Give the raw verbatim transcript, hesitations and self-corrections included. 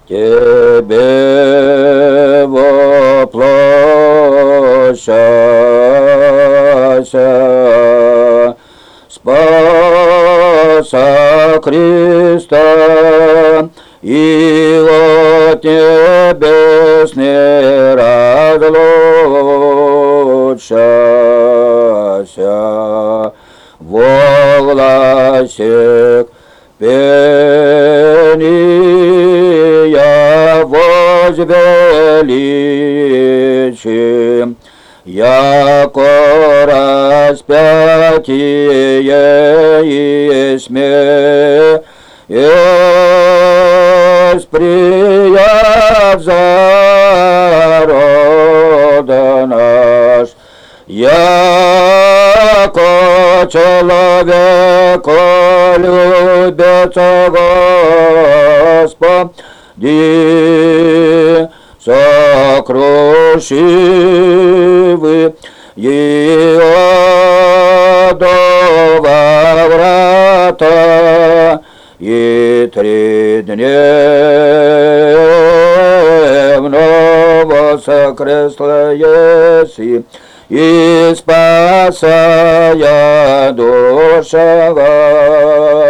Тебе воплощайся, спаса Христа, и от небесный разлучайся, во власти пения возвеличим, яко распятие и смерть есть прият за рода наш, яко человеку любится Господи, сокрушивы Иудова врата, и тридневно воскреслаеси, и спасая душа